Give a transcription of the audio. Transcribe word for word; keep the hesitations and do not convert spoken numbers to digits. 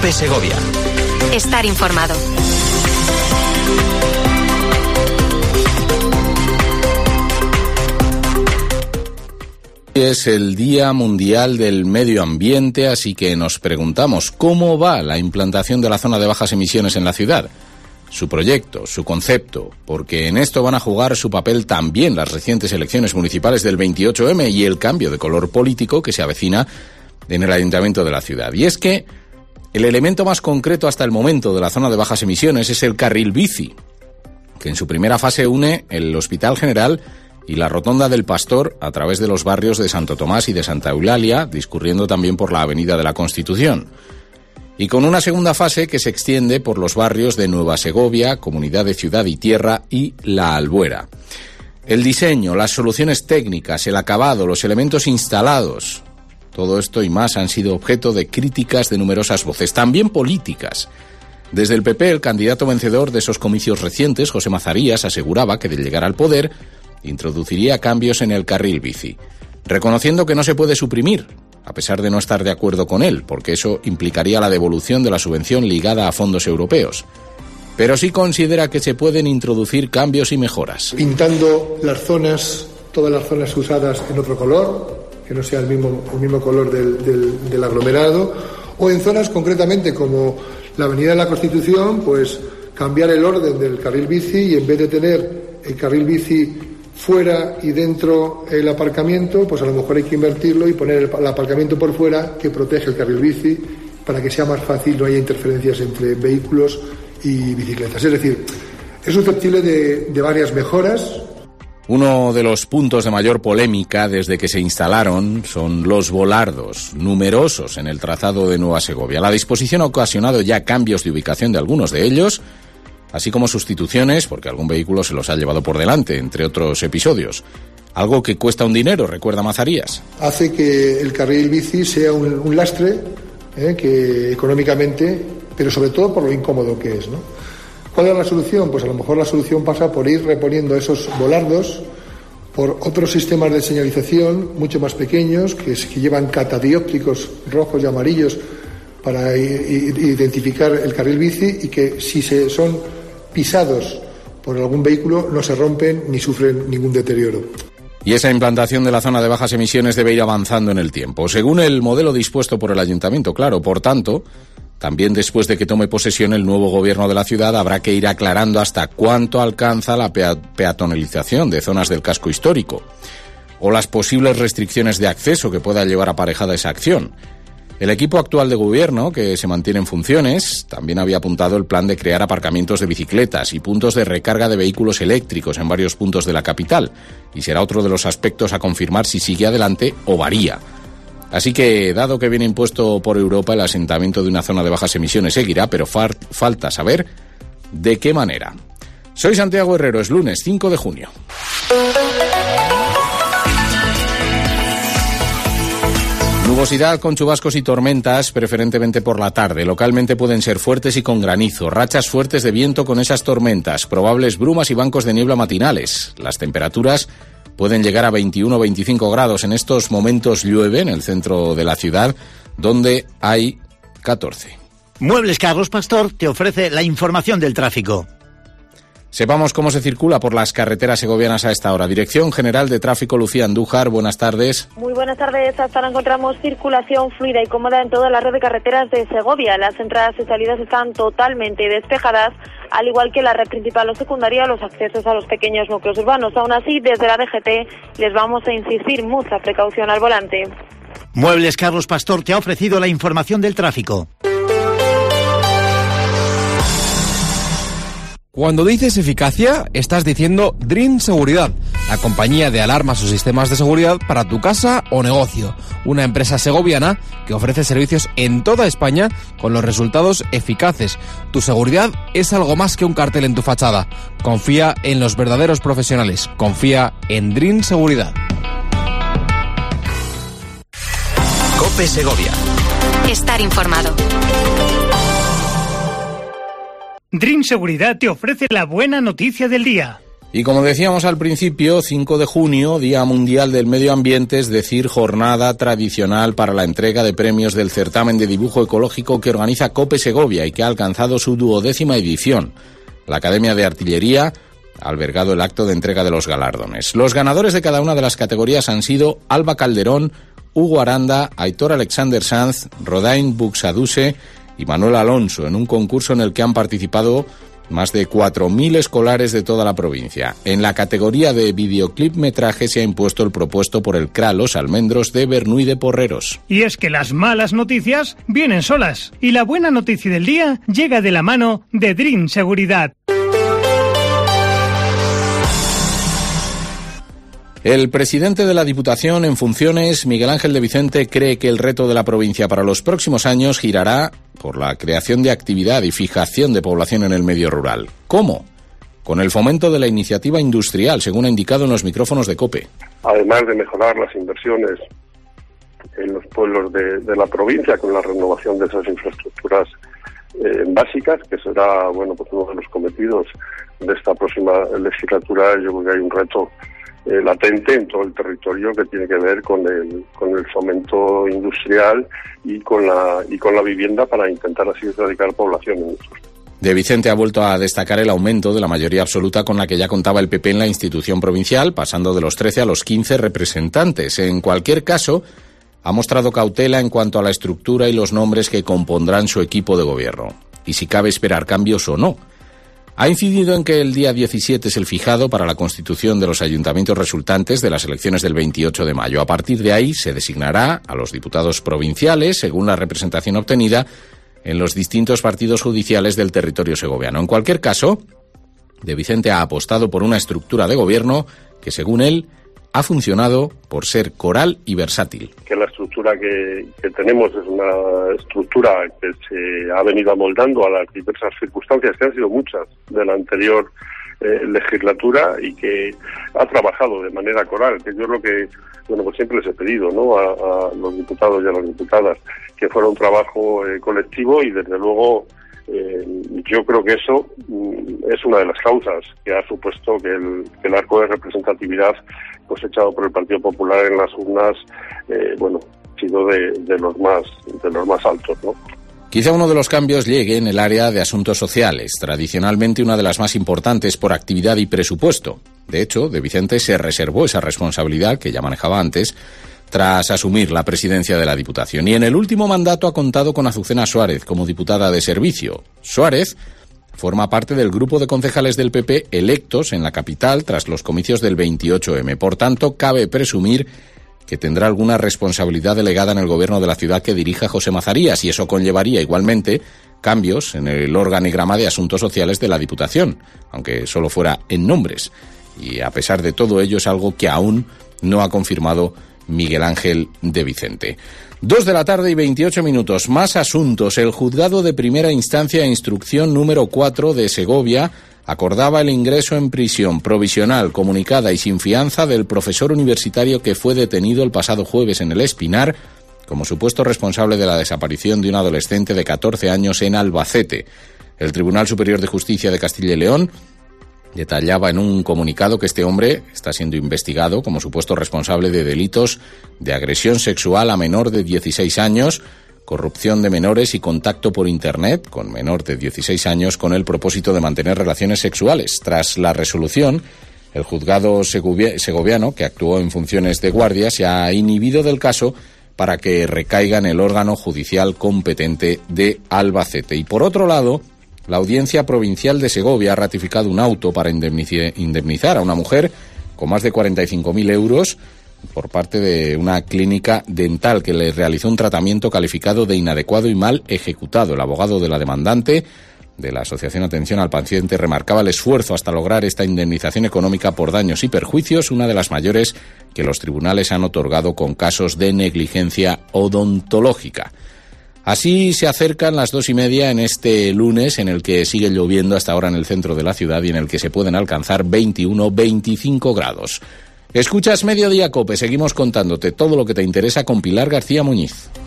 COPE Segovia. Estar informado. Es el Día Mundial del Medio Ambiente, así que nos preguntamos cómo va la implantación de la zona de bajas emisiones en la ciudad. Su proyecto, su concepto, porque en esto van a jugar su papel también las recientes elecciones municipales del veintiocho eme y el cambio de color político que se avecina en el ayuntamiento de la ciudad. Y es que el elemento más concreto hasta el momento de la zona de bajas emisiones es el carril bici, que en su primera fase une el Hospital General y la Rotonda del Pastor a través de los barrios de Santo Tomás y de Santa Eulalia, discurriendo también por la Avenida de la Constitución. Y con una segunda fase que se extiende por los barrios de Nueva Segovia, Comunidad de Ciudad y Tierra y La Albuera. El diseño, las soluciones técnicas, el acabado, los elementos instalados, todo esto y más han sido objeto de críticas de numerosas voces, también políticas. Desde el P P, el candidato vencedor de esos comicios recientes, José Mazarías, aseguraba que de llegar al poder introduciría cambios en el carril bici, reconociendo que no se puede suprimir, a pesar de no estar de acuerdo con él, porque eso implicaría la devolución de la subvención ligada a fondos europeos. Pero sí considera que se pueden introducir cambios y mejoras. Pintando las zonas, todas las zonas usadas en otro color, que no sea el mismo, el mismo color del, del, del aglomerado, o en zonas concretamente como la Avenida de la Constitución, pues cambiar el orden del carril bici y en vez de tener el carril bici fuera y dentro el aparcamiento, pues a lo mejor hay que invertirlo y poner el aparcamiento por fuera que protege el carril bici para que sea más fácil, no haya interferencias entre vehículos y bicicletas. Es decir, es susceptible de, de varias mejoras. Uno de los puntos de mayor polémica desde que se instalaron son los volardos, numerosos en el trazado de Nueva Segovia. La disposición ha ocasionado ya cambios de ubicación de algunos de ellos, así como sustituciones, porque algún vehículo se los ha llevado por delante, entre otros episodios. Algo que cuesta un dinero, recuerda Mazarías. Hace que el carril bici sea un, un lastre, eh, que económicamente, pero sobre todo por lo incómodo que es, ¿no? ¿Cuál es la solución? Pues a lo mejor la solución pasa por ir reponiendo esos volardos por otros sistemas de señalización mucho más pequeños, que, que llevan catadióptricos rojos y amarillos para identificar el carril bici y que si se son pisados por algún vehículo no se rompen ni sufren ningún deterioro. Y esa implantación de la zona de bajas emisiones debe ir avanzando en el tiempo, según el modelo dispuesto por el ayuntamiento, claro. Por tanto, también después de que tome posesión el nuevo gobierno de la ciudad, habrá que ir aclarando hasta cuánto alcanza la pea- peatonalización de zonas del casco histórico o las posibles restricciones de acceso que pueda llevar aparejada esa acción. El equipo actual de gobierno, que se mantiene en funciones, también había apuntado el plan de crear aparcamientos de bicicletas y puntos de recarga de vehículos eléctricos en varios puntos de la capital, y será otro de los aspectos a confirmar si sigue adelante o varía. Así que, dado que viene impuesto por Europa, el asentamiento de una zona de bajas emisiones seguirá, pero far- falta saber de qué manera. Soy Santiago Herrero, es lunes cinco de junio. Nubosidad con chubascos y tormentas, preferentemente por la tarde. Localmente pueden ser fuertes y con granizo, rachas fuertes de viento con esas tormentas, probables brumas y bancos de niebla matinales. Las temperaturas pueden llegar a veintiuno o veinticinco grados. En estos momentos llueve en el centro de la ciudad, donde hay catorce. Muebles Carlos Pastor te ofrece la información del tráfico. Sepamos cómo se circula por las carreteras segovianas a esta hora. Dirección General de Tráfico, Lucía Andújar, buenas tardes. Muy buenas tardes. Hasta ahora encontramos circulación fluida y cómoda en toda la red de carreteras de Segovia. Las entradas y salidas están totalmente despejadas, al igual que la red principal o secundaria, los accesos a los pequeños núcleos urbanos. Aún así, desde la D G T les vamos a insistir mucha precaución al volante. Muebles Carlos Pastor te ha ofrecido la información del tráfico. Cuando dices eficacia, estás diciendo Dream Seguridad, la compañía de alarmas o sistemas de seguridad para tu casa o negocio. Una empresa segoviana que ofrece servicios en toda España con los resultados eficaces. Tu seguridad es algo más que un cartel en tu fachada. Confía en los verdaderos profesionales. Confía en Dream Seguridad. COPE Segovia. Estar informado. Dream Seguridad te ofrece la buena noticia del día. Y como decíamos al principio, cinco de junio, Día Mundial del Medio Ambiente, es decir, jornada tradicional para la entrega de premios del certamen de dibujo ecológico que organiza COPE Segovia y que ha alcanzado su duodécima edición. La Academia de Artillería ha albergado el acto de entrega de los galardones. Los ganadores de cada una de las categorías han sido Alba Calderón, Hugo Aranda, Aitor Alexander Sanz, Rodain Buxaduse y Manuel Alonso, en un concurso en el que han participado más de cuatro mil escolares de toda la provincia. En la categoría de videoclip metraje se ha impuesto el propuesto por el C R A Los Almendros de Bernuy de Porreros. Y es que las malas noticias vienen solas y la buena noticia del día llega de la mano de Dream Seguridad. El presidente de la Diputación en funciones, Miguel Ángel de Vicente, cree que el reto de la provincia para los próximos años girará por la creación de actividad y fijación de población en el medio rural. ¿Cómo? Con el fomento de la iniciativa industrial, según ha indicado en los micrófonos de COPE. Además de mejorar las inversiones en los pueblos de, de la provincia con la renovación de esas infraestructuras eh, básicas, que será bueno pues uno de los cometidos de esta próxima legislatura. Yo creo que hay un reto Eh, latente en todo el territorio que tiene que ver con el con el fomento industrial y con la y con la vivienda para intentar así erradicar población en esos. De Vicente ha vuelto a destacar el aumento de la mayoría absoluta con la que ya contaba el P P en la institución provincial, pasando de los trece a los quince representantes. En cualquier caso, ha mostrado cautela en cuanto a la estructura y los nombres que compondrán su equipo de gobierno, y si cabe esperar cambios o no. Ha incidido en que el día diecisiete es el fijado para la constitución de los ayuntamientos resultantes de las elecciones del veintiocho de mayo. A partir de ahí se designará a los diputados provinciales según la representación obtenida en los distintos partidos judiciales del territorio segoviano. En cualquier caso, De Vicente ha apostado por una estructura de gobierno que, según él, ha funcionado por ser coral y versátil. Que la estructura que, que tenemos es una estructura que se ha venido amoldando a las diversas circunstancias, que han sido muchas, de la anterior eh, legislatura, y que ha trabajado de manera coral, que yo es lo que bueno pues siempre les he pedido, ¿no?, a, a los diputados y a las diputadas, que fuera un trabajo eh, colectivo, y desde luego Eh, yo creo que eso mm, es una de las causas que ha supuesto que el, que el arco de representatividad pues echado por el Partido Popular en las urnas eh, bueno ha sido de, de los más de los más altos, ¿no? Quizá uno de los cambios llegue en el área de asuntos sociales, tradicionalmente una de las más importantes por actividad y presupuesto. De hecho, De Vicente se reservó esa responsabilidad que ya manejaba antes, tras asumir la presidencia de la Diputación. Y en el último mandato ha contado con Azucena Suárez como diputada de servicio. Suárez forma parte del grupo de concejales del P P electos en la capital tras los comicios del veintiocho eme. Por tanto, cabe presumir que tendrá alguna responsabilidad delegada en el gobierno de la ciudad que dirija José Mazarías, y eso conllevaría igualmente cambios en el organigrama de asuntos sociales de la Diputación, aunque solo fuera en nombres. Y a pesar de todo ello es algo que aún no ha confirmado Miguel Ángel de Vicente. Dos de la tarde y veintiocho minutos. Más asuntos. El juzgado de primera instancia e instrucción número cuatro de Segovia acordaba el ingreso en prisión provisional, comunicada y sin fianza del profesor universitario que fue detenido el pasado jueves en el Espinar como supuesto responsable de la desaparición de un adolescente de catorce años en Albacete. El Tribunal Superior de Justicia de Castilla y León detallaba en un comunicado que este hombre está siendo investigado como supuesto responsable de delitos de agresión sexual a menor de dieciséis años, corrupción de menores y contacto por Internet con menor de dieciséis años con el propósito de mantener relaciones sexuales. Tras la resolución, el juzgado segoviano, que actuó en funciones de guardia, se ha inhibido del caso para que recaiga en el órgano judicial competente de Albacete. Y por otro lado, la Audiencia Provincial de Segovia ha ratificado un auto para indemnizar a una mujer con más de cuarenta y cinco mil euros por parte de una clínica dental que le realizó un tratamiento calificado de inadecuado y mal ejecutado. El abogado de la demandante de la Asociación Atención al Paciente remarcaba el esfuerzo hasta lograr esta indemnización económica por daños y perjuicios, una de las mayores que los tribunales han otorgado con casos de negligencia odontológica. Así se acercan las dos y media en este lunes, en el que sigue lloviendo hasta ahora en el centro de la ciudad y en el que se pueden alcanzar veintiuno, veinticinco grados. Escuchas Mediodía COPE, seguimos contándote todo lo que te interesa con Pilar García Muñiz.